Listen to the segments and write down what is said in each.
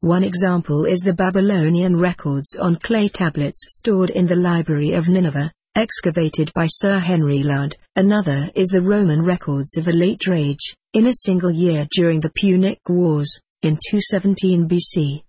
One example is the Babylonian records on clay tablets stored in the Library of Nineveh, excavated by Sir Henry Ludd. Another is the Roman records of a late age. In a single year during the Punic Wars, in 217 BC,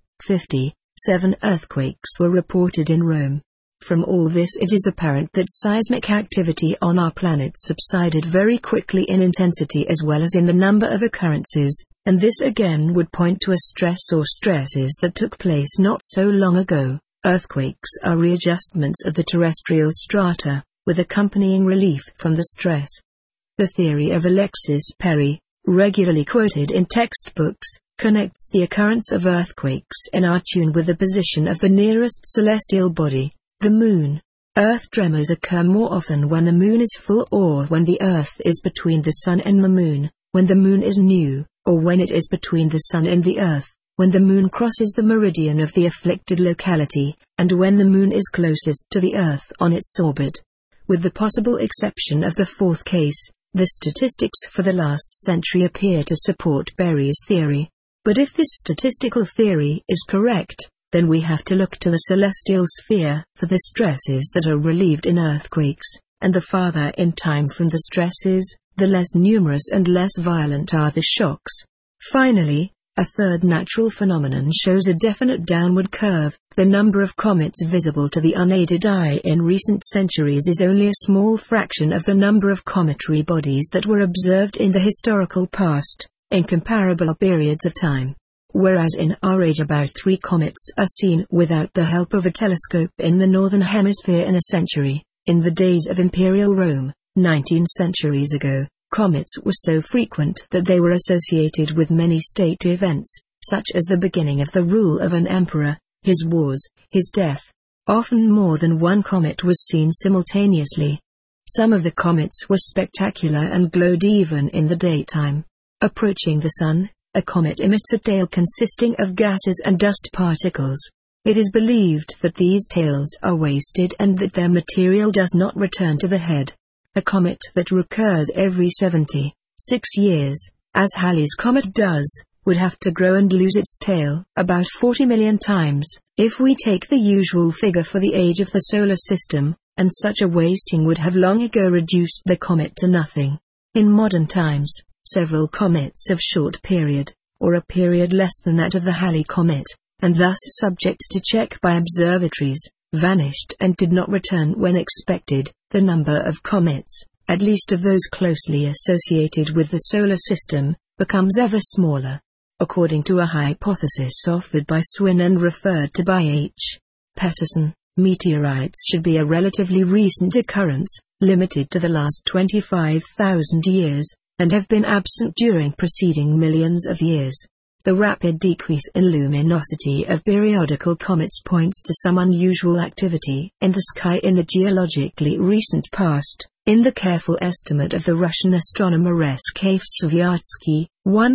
57 earthquakes were reported in Rome. From all this it is apparent that seismic activity on our planet subsided very quickly in intensity as well as in the number of occurrences, and this again would point to a stress or stresses that took place not so long ago. Earthquakes are readjustments of the terrestrial strata, with accompanying relief from the stress. The theory of Alexis Perry, regularly quoted in textbooks, connects the occurrence of earthquakes in our tune with the position of the nearest celestial body, the Moon. Earth tremors occur more often when the Moon is full or when the Earth is between the Sun and the Moon, when the Moon is new, or when it is between the Sun and the Earth, when the Moon crosses the meridian of the afflicted locality, and when the Moon is closest to the Earth on its orbit. With the possible exception of the fourth case, the statistics for the last century appear to support Berry's theory. But if this statistical theory is correct, then we have to look to the celestial sphere for the stresses that are relieved in earthquakes, and the farther in time from the stresses, the less numerous and less violent are the shocks. Finally, a third natural phenomenon shows a definite downward curve. The number of comets visible to the unaided eye in recent centuries is only a small fraction of the number of cometary bodies that were observed in the historical past, in comparable periods of time. Whereas in our age about 3 comets are seen without the help of a telescope in the northern hemisphere in a century, in the days of Imperial Rome, 19 centuries ago, comets were so frequent that they were associated with many state events, such as the beginning of the rule of an emperor, his wars, his death. Often more than one comet was seen simultaneously. Some of the comets were spectacular and glowed even in the daytime. Approaching the Sun, a comet emits a tail consisting of gases and dust particles. It is believed that these tails are wasted and that their material does not return to the head. A comet that recurs every 76 years, as Halley's comet does, would have to grow and lose its tail about 40 million times, if we take the usual figure for the age of the solar system, and such a wasting would have long ago reduced the comet to nothing. In modern times, several comets of short period, or a period less than that of the Halley comet, and thus subject to check by observatories, vanished and did not return when expected. The number of comets, at least of those closely associated with the solar system, becomes ever smaller. According to a hypothesis offered by Swin and referred to by H. Patterson, meteorites should be a relatively recent occurrence, limited to the last 25,000 years, and have been absent during preceding millions of years. The rapid decrease in luminosity of periodical comets points to some unusual activity in the sky in the geologically recent past. In the careful estimate of the Russian astronomer S.K. Sviatsky,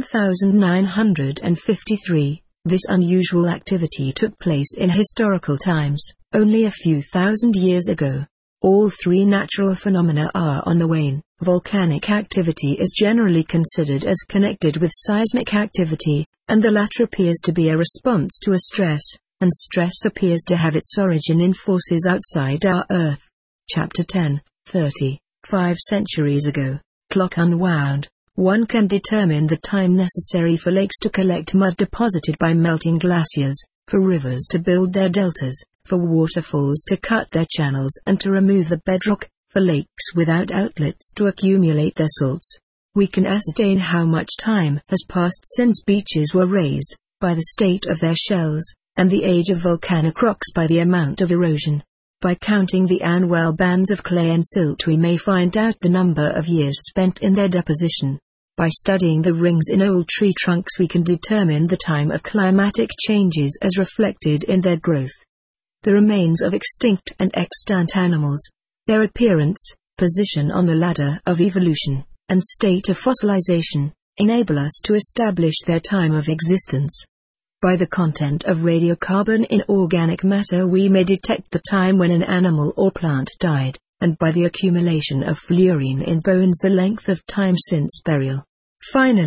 1953, this unusual activity took place in historical times, only a few thousand years ago. All 3 natural phenomena are on the wane. Volcanic activity is generally considered as connected with seismic activity, and the latter appears to be a response to a stress, and stress appears to have its origin in forces outside our Earth. Chapter 10, 35 centuries ago, clock unwound, one can determine the time necessary for lakes to collect mud deposited by melting glaciers, for rivers to build their deltas, for waterfalls to cut their channels and to remove the bedrock, for lakes without outlets to accumulate their salts. We can ascertain how much time has passed since beaches were raised, by the state of their shells, and the age of volcanic rocks by the amount of erosion. By counting the annual bands of clay and silt we may find out the number of years spent in their deposition. By studying the rings in old tree trunks we can determine the time of climatic changes as reflected in their growth. The remains of extinct and extant animals, their appearance, position on the ladder of evolution, and state of fossilization, enable us to establish their time of existence. By the content of radiocarbon in organic matter we may detect the time when an animal or plant died, and by the accumulation of fluorine in bones the length of time since burial. Finally,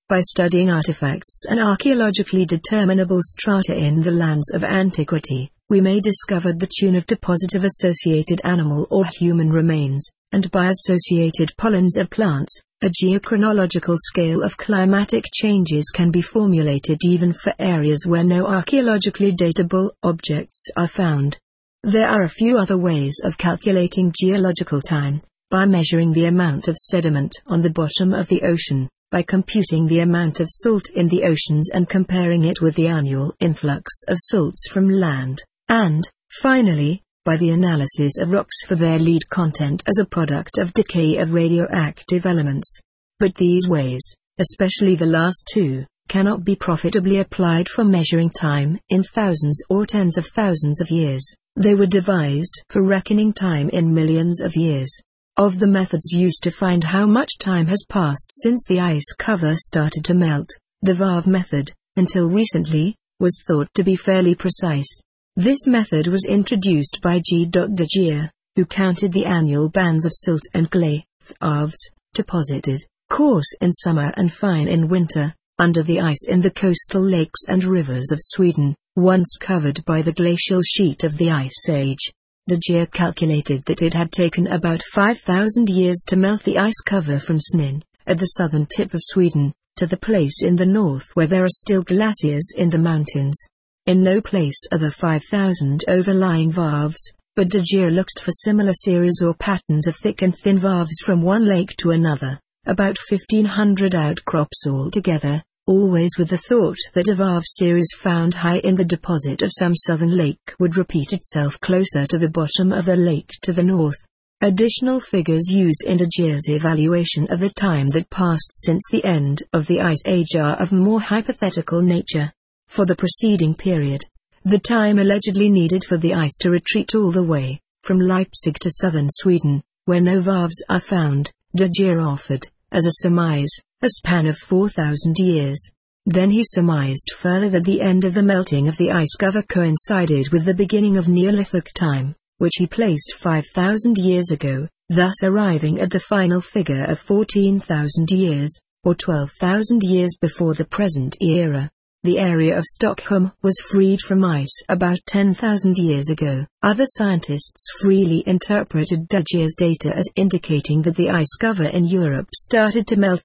By studying artifacts and archaeologically determinable strata in the lands of antiquity, we may discover the tune of deposit of associated animal or human remains, and by associated pollens of plants, a geochronological scale of climatic changes can be formulated even for areas where no archaeologically datable objects are found. There are a few other ways of calculating geological time: by measuring the amount of sediment on the bottom of the ocean, by computing the amount of salt in the oceans and comparing it with the annual influx of salts from land, and, finally, by the analysis of rocks for their lead content as a product of decay of radioactive elements. But these ways, especially the last two, cannot be profitably applied for measuring time in thousands or tens of thousands of years. They were devised for reckoning time in millions of years. Of the methods used to find how much time has passed since the ice cover started to melt, the Varve method, until recently, was thought to be fairly precise. This method was introduced by G. de Geer, who counted the annual bands of silt and clay, varves, deposited, coarse in summer and fine in winter, under the ice in the coastal lakes and rivers of Sweden, once covered by the glacial sheet of the Ice Age. De Geer calculated that it had taken about 5,000 years to melt the ice cover from Snön, at the southern tip of Sweden, to the place in the north where there are still glaciers in the mountains. In no place are the 5,000 overlying varves, but De Geer looked for similar series or patterns of thick and thin varves from one lake to another, about 1,500 outcrops altogether, always with the thought that a varve series found high in the deposit of some southern lake would repeat itself closer to the bottom of the lake to the north. Additional figures used in De Geer's evaluation of the time that passed since the end of the Ice Age are of more hypothetical nature. For the preceding period, the time allegedly needed for the ice to retreat all the way, from Leipzig to southern Sweden, where no varves are found, De Geer offered, as a surmise, a span of 4,000 years. Then he surmised further that the end of the melting of the ice cover coincided with the beginning of Neolithic time, which he placed 5,000 years ago, thus arriving at the final figure of 14,000 years, or 12,000 years before the present era. The area of Stockholm was freed from ice about 10,000 years ago. Other scientists freely interpreted De Geer's data as indicating that the ice cover in Europe started to melt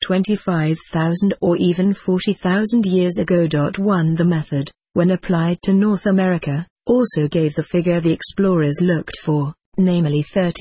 25,000 or even 40,000 years ago. 1. The method, when applied to North America, also gave the figure the explorers looked for, namely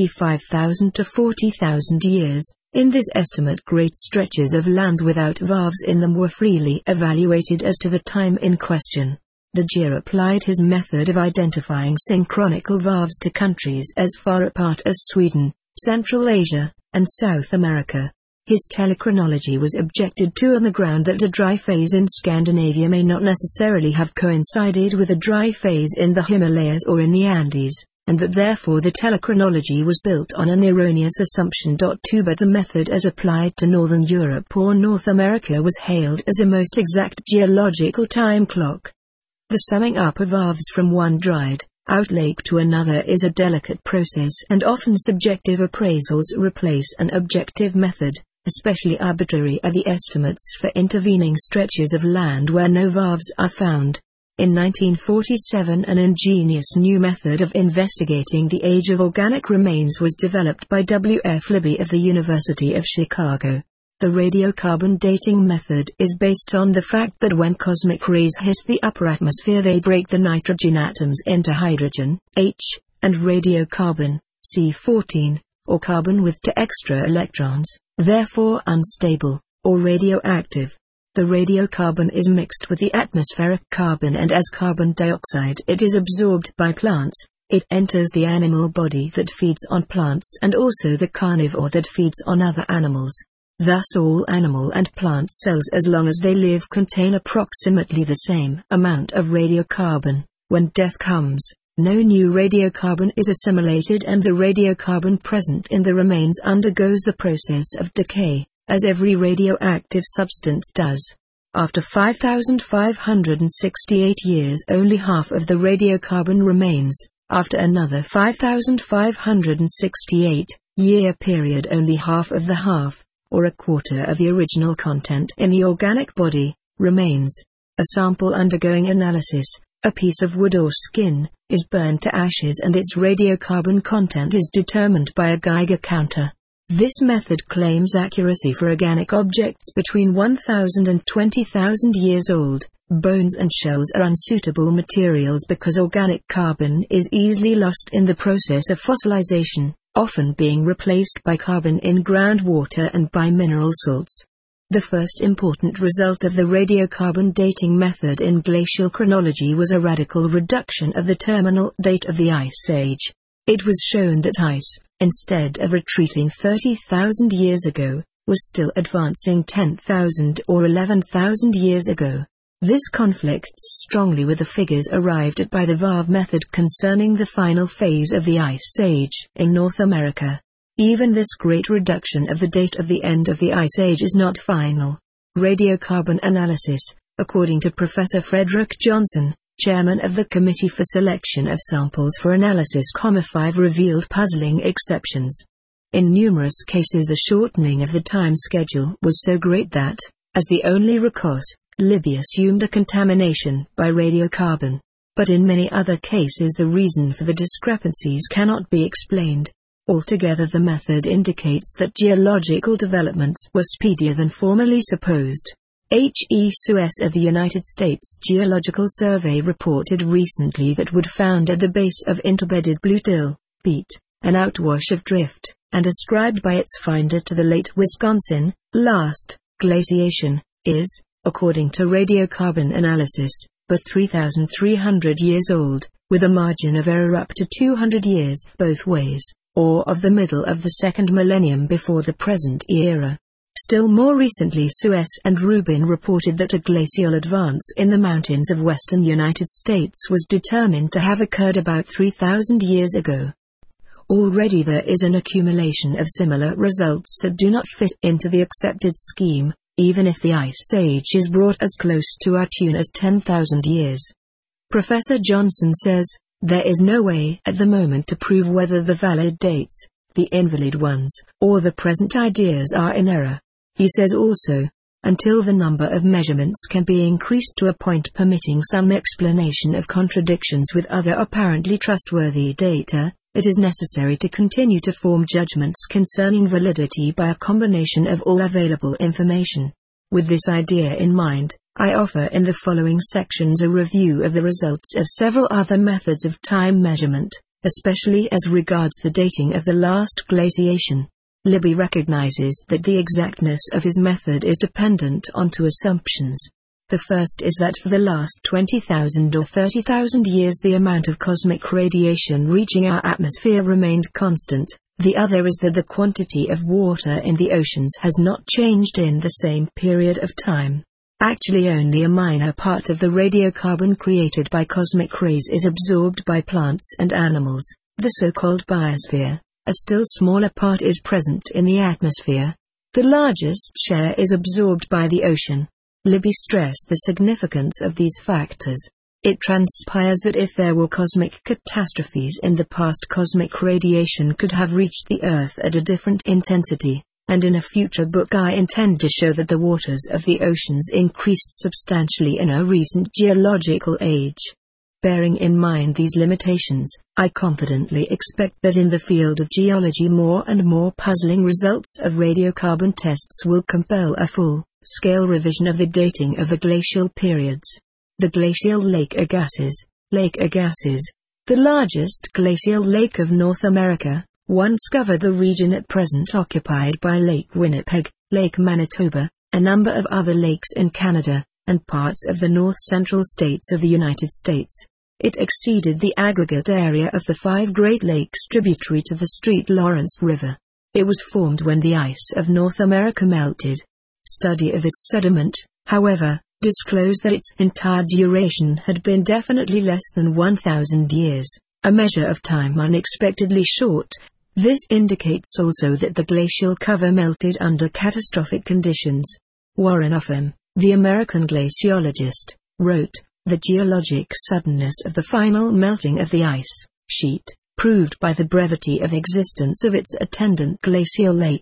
35,000 to 40,000 years. In this estimate, great stretches of land without varves in them were freely evaluated as to the time in question. De Geer applied his method of identifying synchronical varves to countries as far apart as Sweden, Central Asia, and South America. His telechronology was objected to on the ground that a dry phase in Scandinavia may not necessarily have coincided with a dry phase in the Himalayas or in the Andes, and that therefore the telechronology was built on an erroneous assumption. 2. But the method as applied to Northern Europe or North America was hailed as a most exact geological time clock. The summing up of varves from one dried out lake to another is a delicate process, and often subjective appraisals replace an objective method. Especially arbitrary are the estimates for intervening stretches of land where no varves are found. In 1947, an ingenious new method of investigating the age of organic remains was developed by W. F. Libby of the University of Chicago. The radiocarbon dating method is based on the fact that when cosmic rays hit the upper atmosphere they break the nitrogen atoms into hydrogen, H, and radiocarbon, C14, or carbon with 2 extra electrons, therefore unstable, or radioactive. The radiocarbon is mixed with the atmospheric carbon, and as carbon dioxide it is absorbed by plants. It enters the animal body that feeds on plants and also the carnivore that feeds on other animals. Thus all animal and plant cells, as long as they live, contain approximately the same amount of radiocarbon. When death comes, no new radiocarbon is assimilated, and the radiocarbon present in the remains undergoes the process of decay, as every radioactive substance does. After 5,568 years only half of the radiocarbon remains. After another 5,568-year period only half of the half, or a quarter of the original content in the organic body, remains. A sample undergoing analysis, a piece of wood or skin, is burned to ashes and its radiocarbon content is determined by a Geiger counter. This method claims accuracy for organic objects between 1,000 and 20,000 years old. Bones and shells are unsuitable materials because organic carbon is easily lost in the process of fossilization, often being replaced by carbon in groundwater and by mineral salts. The first important result of the radiocarbon dating method in glacial chronology was a radical reduction of the terminal date of the Ice Age. It was shown that ice, instead of retreating 30,000 years ago, was still advancing 10,000 or 11,000 years ago. This conflicts strongly with the figures arrived at by the Varve method concerning the final phase of the Ice Age in North America. Even this great reduction of the date of the end of the Ice Age is not final. Radiocarbon analysis, according to Professor Frederick Johnson, chairman of the Committee for Selection of Samples for Analysis, 5 revealed puzzling exceptions. In numerous cases the shortening of the time schedule was so great that, as the only recourse, Libby assumed a contamination by radiocarbon. But in many other cases the reason for the discrepancies cannot be explained. Altogether the method indicates that geological developments were speedier than formerly supposed. H.E. Suess of the United States Geological Survey reported recently that wood found at the base of interbedded Bluetill, peat, an outwash of drift, and ascribed by its finder to the late Wisconsin, last, glaciation, is, according to radiocarbon analysis, but 3,300 years old, with a margin of error up to 200 years both ways, or of the middle of the second millennium before the present era. Still more recently Suess and Rubin reported that a glacial advance in the mountains of western United States was determined to have occurred about 3,000 years ago. Already there is an accumulation of similar results that do not fit into the accepted scheme, even if the Ice Age is brought as close to our tune as 10,000 years. Professor Johnson says, there is no way at the moment to prove whether the valid dates, the invalid ones, or the present ideas are in error. He says also, until the number of measurements can be increased to a point permitting some explanation of contradictions with other apparently trustworthy data, it is necessary to continue to form judgments concerning validity by a combination of all available information. With this idea in mind, I offer in the following sections a review of the results of several other methods of time measurement, especially as regards the dating of the last glaciation. Libby recognizes that the exactness of his method is dependent on two assumptions. The first is that for the last 20,000 or 30,000 years the amount of cosmic radiation reaching our atmosphere remained constant. The other is that the quantity of water in the oceans has not changed in the same period of time. Actually only a minor part of the radiocarbon created by cosmic rays is absorbed by plants and animals, the so-called biosphere. A still smaller part is present in the atmosphere. The largest share is absorbed by the ocean. Libby stressed the significance of these factors. It transpires that if there were cosmic catastrophes in the past, cosmic radiation could have reached the Earth at a different intensity, and in a future book I intend to show that the waters of the oceans increased substantially in a recent geological age. Bearing in mind these limitations, I confidently expect that in the field of geology more and more puzzling results of radiocarbon tests will compel a full-scale revision of the dating of the glacial periods. The glacial Lake Agassiz. Lake Agassiz, the largest glacial lake of North America, once covered the region at present occupied by Lake Winnipeg, Lake Manitoba, a number of other lakes in Canada, and parts of the north-central states of the United States. It exceeded the aggregate area of the 5 Great Lakes tributary to the St. Lawrence River. It was formed when the ice of North America melted. Study of its sediment, however, disclosed that its entire duration had been definitely less than 1,000 years, a measure of time unexpectedly short. This indicates also that the glacial cover melted under catastrophic conditions. Warren Upham, the American glaciologist, wrote, "The geologic suddenness of the final melting of the ice sheet, proved by the brevity of existence of its attendant glacial lakes,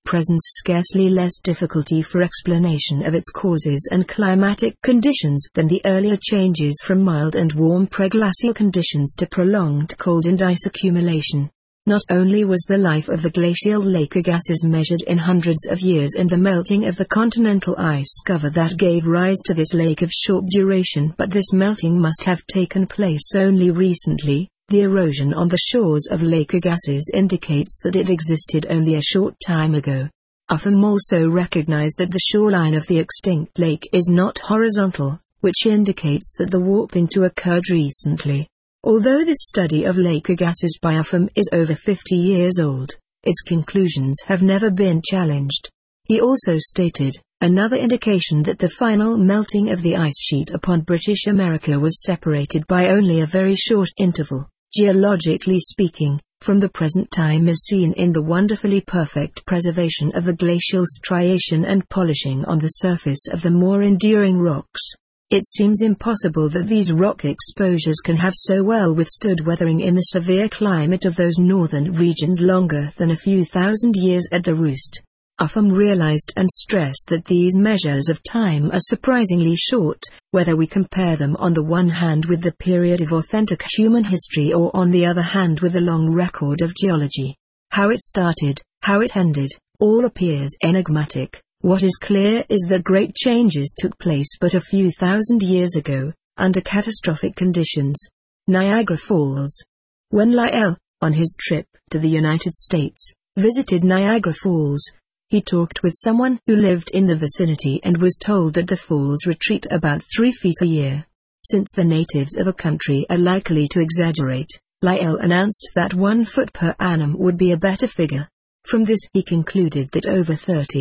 presents scarcely less difficulty for explanation of its causes and climatic conditions than the earlier changes from mild and warm preglacial conditions to prolonged cold and ice accumulation. Not only was the life of the glacial lake gases measured in hundreds of years and the melting of the continental ice cover that gave rise to this lake of short duration, but this melting must have taken place only recently. The erosion on the shores of Lake Agassiz indicates that it existed only a short time ago. Upham also recognized that the shoreline of the extinct lake is not horizontal, which indicates that the warping occurred recently. Although this study of Lake Agassiz by Upham is over 50 years old, its conclusions have never been challenged. He also stated, another indication that the final melting of the ice sheet upon British America was separated by only a very short interval, geologically speaking, from the present time is seen in the wonderfully perfect preservation of the glacial striation and polishing on the surface of the more enduring rocks. It seems impossible that these rock exposures can have so well withstood weathering in the severe climate of those northern regions longer than a few thousand years at the roost. Upham realized and stressed that these measures of time are surprisingly short, whether we compare them on the one hand with the period of authentic human history or on the other hand with the long record of geology. How it started, how it ended, all appears enigmatic. What is clear is that great changes took place but a few thousand years ago, under catastrophic conditions. Niagara Falls. When Lyell, on his trip to the United States, visited Niagara Falls, he talked with someone who lived in the vicinity and was told that the falls retreat about 3 feet a year. Since the natives of a country are likely to exaggerate, Lyell announced that 1 foot per annum would be a better figure. From this he concluded that over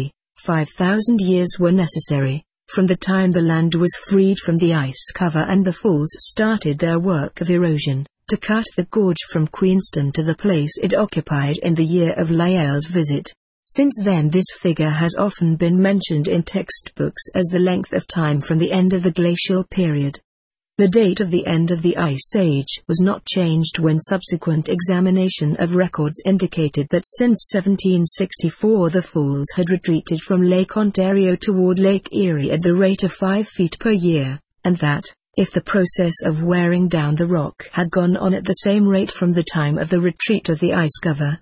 35,000 years were necessary, from the time the land was freed from the ice cover and the falls started their work of erosion, to cut the gorge from Queenston to the place it occupied in the year of Lyell's visit. Since then this figure has often been mentioned in textbooks as the length of time from the end of the glacial period. The date of the end of the Ice Age was not changed when subsequent examination of records indicated that since 1764 the falls had retreated from Lake Ontario toward Lake Erie at the rate of 5 feet per year, and that, if the process of wearing down the rock had gone on at the same rate from the time of the retreat of the ice cover,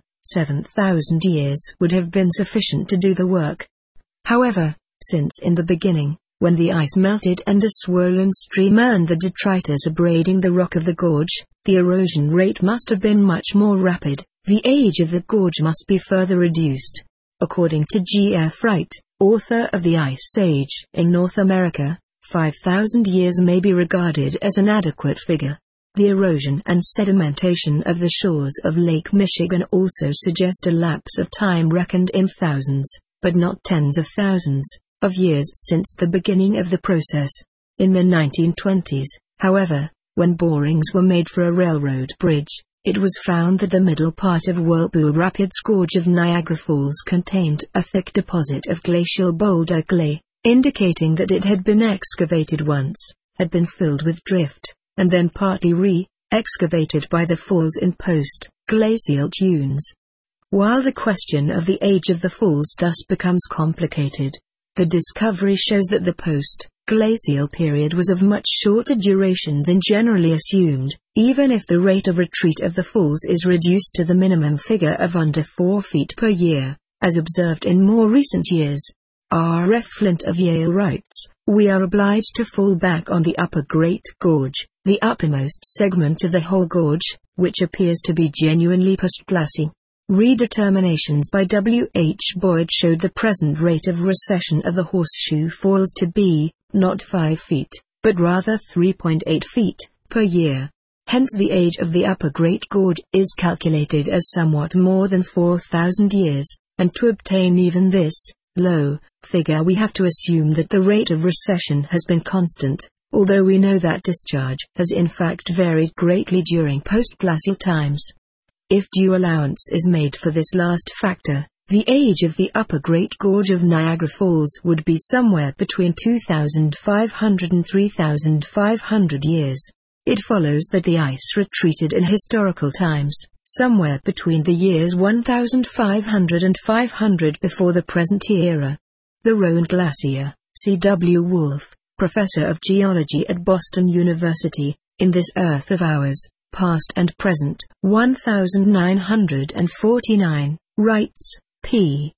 7,000 years would have been sufficient to do the work. However, since in the beginning, when the ice melted and a swollen stream earned the detritus abrading the rock of the gorge, the erosion rate must have been much more rapid, the age of the gorge must be further reduced. According to G. F. Wright, author of The Ice Age in North America, 5,000 years may be regarded as an adequate figure. The erosion and sedimentation of the shores of Lake Michigan also suggest a lapse of time reckoned in thousands, but not tens of thousands, of years since the beginning of the process. In the 1920s, however, when borings were made for a railroad bridge, it was found that the middle part of Whirlpool Rapids Gorge of Niagara Falls contained a thick deposit of glacial boulder clay, indicating that it had been excavated once, had been filled with drift, and then partly re-excavated by the falls in post-glacial dunes. While the question of the age of the falls thus becomes complicated, the discovery shows that the post-glacial period was of much shorter duration than generally assumed, even if the rate of retreat of the falls is reduced to the minimum figure of under 4 feet per year, as observed in more recent years. R. F. Flint of Yale writes, "We are obliged to fall back on the upper Great Gorge, the uppermost segment of the whole gorge, which appears to be genuinely postglacial. Redeterminations by W. H. Boyd showed the present rate of recession of the Horseshoe Falls to be, not 5 feet, but rather 3.8 feet, per year. Hence the age of the upper Great Gorge is calculated as somewhat more than 4,000 years, and to obtain even this low figure we have to assume that the rate of recession has been constant, although we know that discharge has in fact varied greatly during postglacial times. If due allowance is made for this last factor, the age of the upper Great Gorge of Niagara Falls would be somewhere between 2,500 and 3,500 years. It follows that the ice retreated in historical times, somewhere between the years 1500 and 500 before the present era. The Rhone Glacier, C.W. Wolf, Professor of Geology at Boston University, in this Earth of Ours, Past and Present, 1949, writes, p.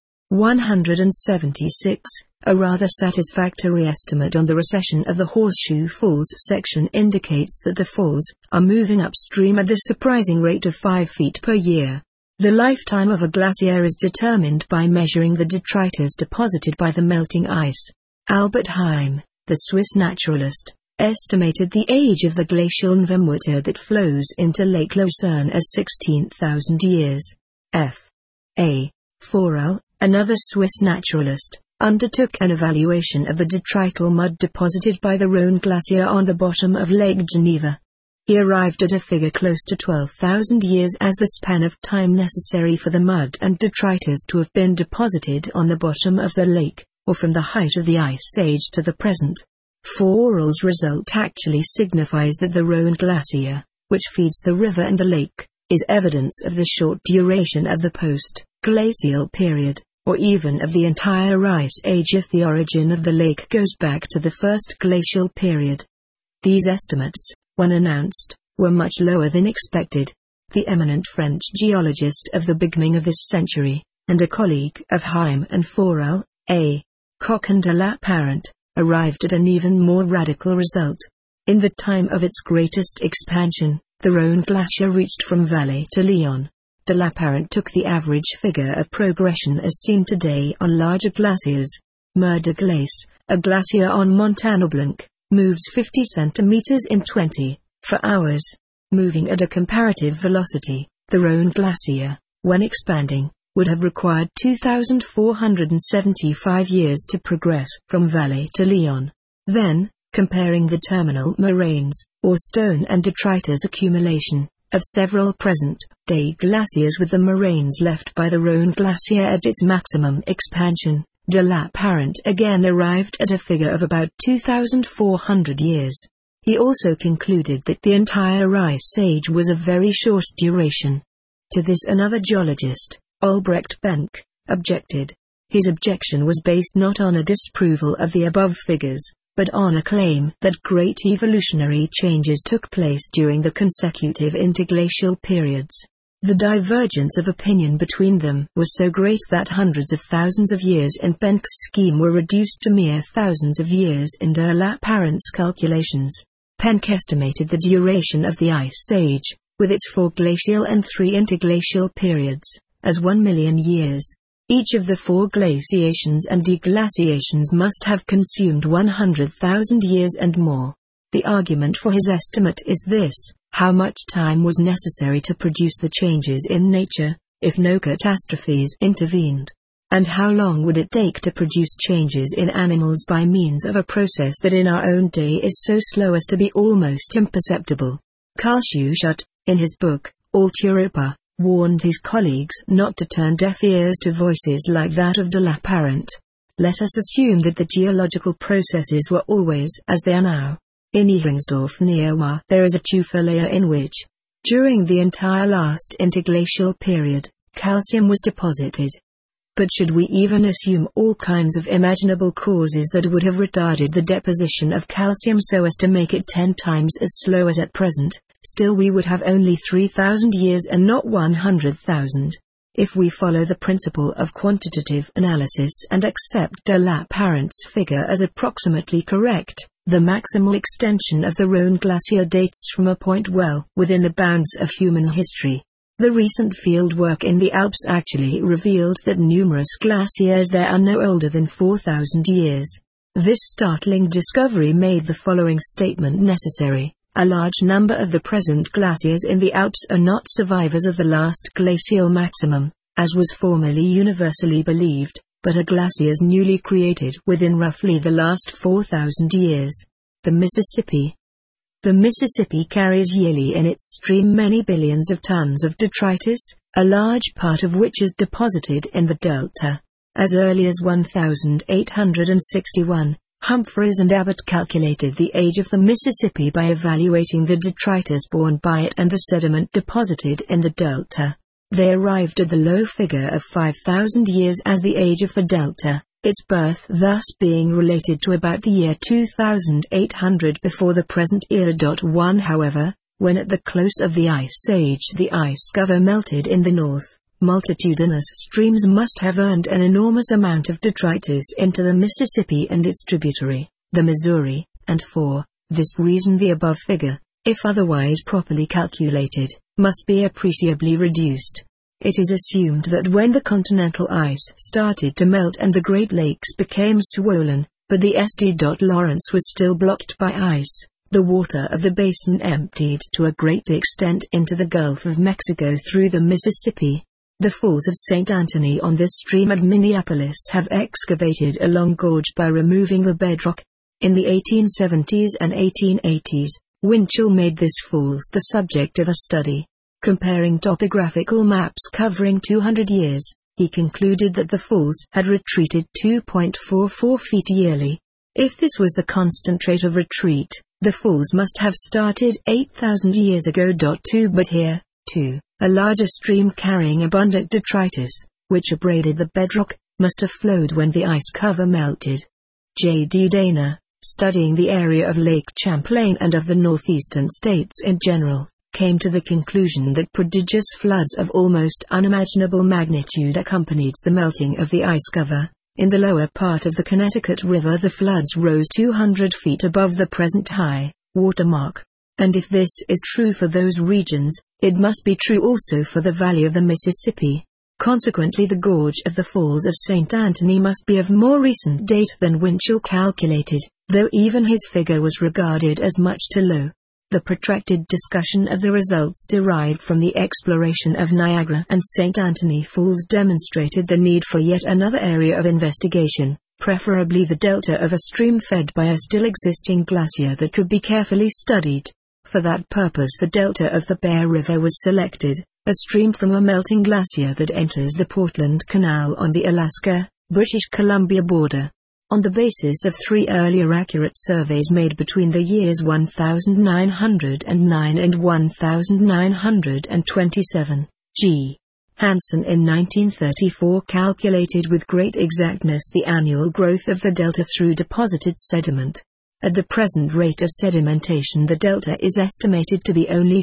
176, a rather satisfactory estimate on the recession of the Horseshoe Falls section indicates that the falls are moving upstream at the surprising rate of 5 feet per year. The lifetime of a glacier is determined by measuring the detritus deposited by the melting ice. Albert Heim, the Swiss naturalist, estimated the age of the glacial Nvemwater that flows into Lake Lucerne as 16,000 years. F. A. Forel, another Swiss naturalist, undertook an evaluation of the detrital mud deposited by the Rhone Glacier on the bottom of Lake Geneva. He arrived at a figure close to 12,000 years as the span of time necessary for the mud and detritus to have been deposited on the bottom of the lake, or from the height of the Ice Age to the present. Forel's result actually signifies that the Rhone Glacier, which feeds the river and the lake, is evidence of the short duration of the post-glacial period, or even of the entire Ice Age if the origin of the lake goes back to the first glacial period. These estimates, when announced, were much lower than expected. The eminent French geologist of the beginning of this century, and a colleague of Heim and Forel, A. Koch and de la Parent, arrived at an even more radical result. In the time of its greatest expansion, the Rhone Glacier reached from Valais to Lyon. De la Parent took the average figure of progression as seen today on larger glaciers. Mer de Glace, a glacier on Mont Blanc, moves 50 centimeters in 24 hours. Moving at a comparative velocity, the Rhone Glacier, when expanding, would have required 2,475 years to progress from Valais to Lyon. Then, comparing the terminal moraines, or stone and detritus accumulation, of several present-day glaciers with the moraines left by the Rhone Glacier at its maximum expansion, de la Parent again arrived at a figure of about 2,400 years. He also concluded that the entire Ice Age was of very short duration. To this another geologist, Albrecht Benck, objected. His objection was based not on a disapproval of the above figures, but on a claim that great evolutionary changes took place during the consecutive interglacial periods. The divergence of opinion between them was so great that hundreds of thousands of years in Benck's scheme were reduced to mere thousands of years in de la Parent's calculations. Benck estimated the duration of the Ice Age, with its 4 glacial and 3 interglacial periods, as 1 million years. Each of the 4 glaciations and deglaciations must have consumed 100,000 years and more. The argument for his estimate is this: how much time was necessary to produce the changes in nature, if no catastrophes intervened? And how long would it take to produce changes in animals by means of a process that in our own day is so slow as to be almost imperceptible? Carl Schuchart, in his book, Alt Europa, warned his colleagues not to turn deaf ears to voices like that of de la Parent. Let us assume that the geological processes were always as they are now. In Ehringsdorf near Wa there is a tufa layer in which, during the entire last interglacial period, calcium was deposited. But should we even assume all kinds of imaginable causes that would have retarded the deposition of calcium so as to make it 10 times as slow as at present, still we would have only 3,000 years and not 100,000. If we follow the principle of quantitative analysis and accept de la Parent's figure as approximately correct, the maximal extension of the Rhone Glacier dates from a point well within the bounds of human history. The recent field work in the Alps actually revealed that numerous glaciers there are no older than 4,000 years. This startling discovery made the following statement necessary: a large number of the present glaciers in the Alps are not survivors of the last glacial maximum, as was formerly universally believed, but are glaciers newly created within roughly the last 4,000 years. The Mississippi. The Mississippi carries yearly in its stream many billions of tons of detritus, a large part of which is deposited in the delta. As early as 1861, Humphreys and Abbott calculated the age of the Mississippi by evaluating the detritus borne by it and the sediment deposited in the delta. They arrived at the low figure of 5,000 years as the age of the delta, its birth thus being related to about the year 2800 before the present era. 1 However, when at the close of the Ice Age the ice cover melted in the north, multitudinous streams must have earned an enormous amount of detritus into the Mississippi and its tributary, the Missouri, and for this reason the above figure, if otherwise properly calculated, must be appreciably reduced. It is assumed that when the continental ice started to melt and the Great Lakes became swollen, but the St. Lawrence was still blocked by ice, the water of the basin emptied to a great extent into the Gulf of Mexico through the Mississippi. The Falls of St. Anthony on this stream at Minneapolis have excavated a long gorge by removing the bedrock. In the 1870s and 1880s, Winchell made this falls the subject of a study. Comparing topographical maps covering 200 years, he concluded that the falls had retreated 2.44 feet yearly. If this was the constant rate of retreat, the falls must have started 8,000 years ago. 2 But here, too, a larger stream carrying abundant detritus, which abraded the bedrock, must have flowed when the ice cover melted. J. D. Dana, studying the area of Lake Champlain and of the northeastern states in general, came to the conclusion that prodigious floods of almost unimaginable magnitude accompanied the melting of the ice cover. In the lower part of the Connecticut River the floods rose 200 feet above the present high water mark. And if this is true for those regions, it must be true also for the valley of the Mississippi. Consequently the gorge of the Falls of St. Anthony must be of more recent date than Winchell calculated, though even his figure was regarded as much too low. The protracted discussion of the results derived from the exploration of Niagara and St. Anthony Falls demonstrated the need for yet another area of investigation, preferably the delta of a stream fed by a still existing glacier that could be carefully studied. For that purpose the delta of the Bear River was selected, a stream from a melting glacier that enters the Portland Canal on the Alaska-British Columbia border. On the basis of 3 earlier accurate surveys made between the years 1909 and 1927, G. Hansen in 1934 calculated with great exactness the annual growth of the delta through deposited sediment. At the present rate of sedimentation the delta is estimated to be only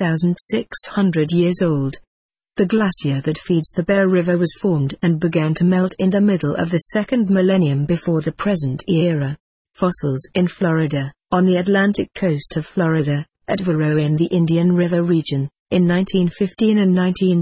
3,600 years old. The glacier that feeds the Bear River was formed and began to melt in the middle of the second millennium before the present era. Fossils in Florida, on the Atlantic coast of Florida, at Vero in the Indian River region, in 1915 and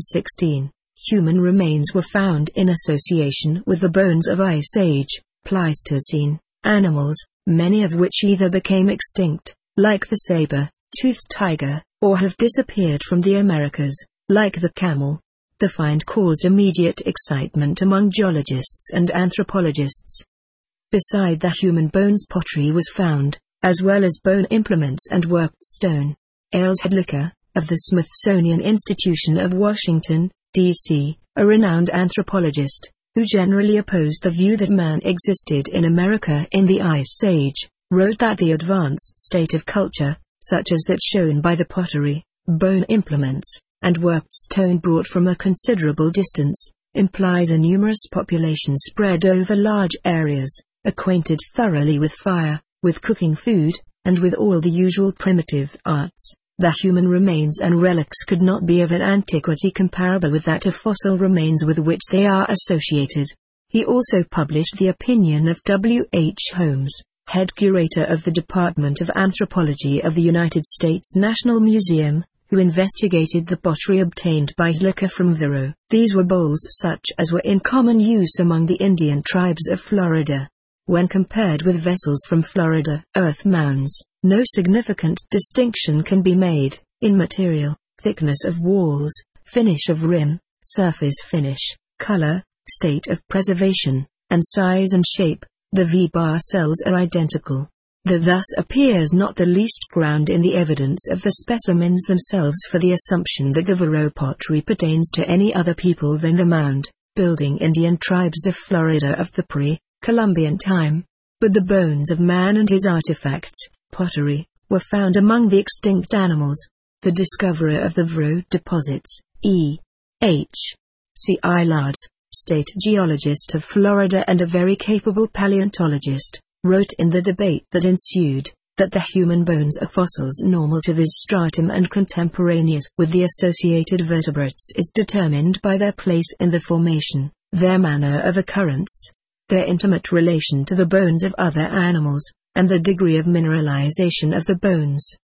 1916, human remains were found in association with the bones of Ice Age, Pleistocene, animals, many of which either became extinct, like the saber-toothed tiger, or have disappeared from the Americas, like the camel. The find caused immediate excitement among geologists and anthropologists. Beside the human bones pottery was found, as well as bone implements and worked stone. Ailes Hedlicker, of the Smithsonian Institution of Washington, D.C., a renowned anthropologist, who generally opposed the view that man existed in America in the Ice Age, wrote that the advanced state of culture, such as that shown by the pottery, bone implements, and worked stone brought from a considerable distance, implies a numerous population spread over large areas, acquainted thoroughly with fire, with cooking food, and with all the usual primitive arts. The human remains and relics could not be of an antiquity comparable with that of fossil remains with which they are associated. He also published the opinion of W. H. Holmes, head curator of the Department of Anthropology of the United States National Museum, who investigated the pottery obtained by Hedlicker from Vero. These were bowls such as were in common use among the Indian tribes of Florida. When compared with vessels from Florida earth mounds, no significant distinction can be made, in material, thickness of walls, finish of rim, surface finish, color, state of preservation, and size and shape. The V-bar cells are identical. There thus appears not the least ground in the evidence of the specimens themselves for the assumption that the Vero pottery pertains to any other people than the mound-building Indian tribes of Florida of the pre-Columbian time. but the bones of man and his artifacts, pottery, were found among the extinct animals. The discoverer of the Vreux deposits, E.H. C. Lards, state geologist of Florida and a very capable paleontologist, wrote in the debate that ensued, that the human bones are fossils normal to this stratum and contemporaneous with the associated vertebrates is determined by their place in the formation, their manner of occurrence, their intimate relation to the bones of other animals, and the degree of mineralization of the bones.